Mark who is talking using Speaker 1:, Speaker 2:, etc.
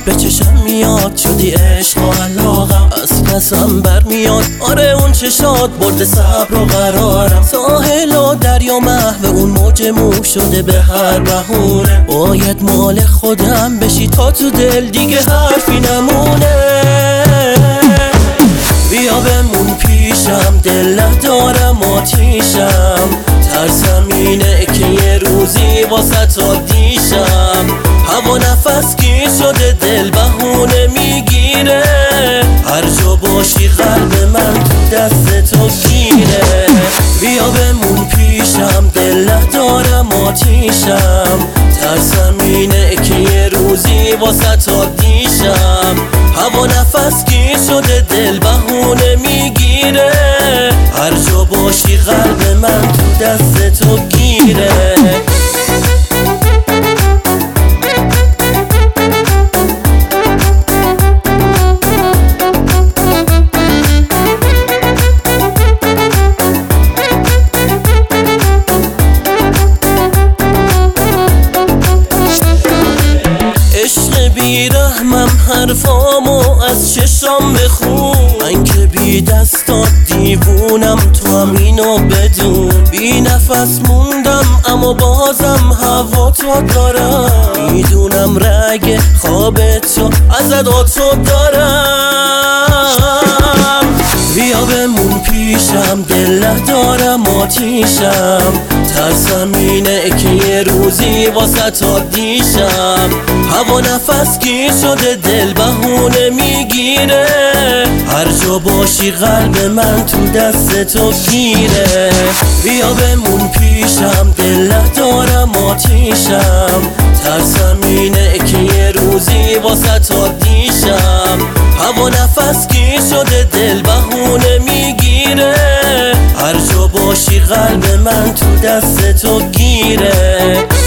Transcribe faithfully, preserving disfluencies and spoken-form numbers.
Speaker 1: به چشم میاد شدی عشق و علاقم، از پسم برمیاد آره اون چشات برده صبر و قرارم. ساحل و دریا محو اون موج مو شده به هر بهونه، باید مال خودم بشی تا تو دل دیگه حرفی نمونه. بیا بمون پیشم دل ندارم آتیشم، ترسم اینه که یه روزی واسه تا دیشم. هوا نفس گیر شده دل بهونه میگیره، هر جا باشی قلب من تو دست تو گیره. بیا بمون پیشم دل ندارم آتیشم، ترسم اینه که یه روزی واسه تا دیشم. هوا نفس گیر شده دل بهونه میگیره، هر جا باشی قلب من تو دست تو گیره. بیرحمم حرفامو از چشام بخون، من که بی دستات دیوونم تو هم اینو بدون. بی نفس موندم اما بازم هوا تو دارم، میدونم رگ خواب تو از اداتو دارم. بیا بمون پیشم دل ندارم آتیشم، ترسم اینه که یه روزی واسه تا دیشم. هوا نفس گیر شده دل بهونه میگیره، هر جا باشی قلب من تو دست تو گیره. بیا بمون پیشم دل ندارم آتیشم، ترسم اینه که یه روزی واسه تا دیشم. هوا نفس گیر شده دل بهونه میگیره، هر جا باشی قلب من تو دست تو گیره.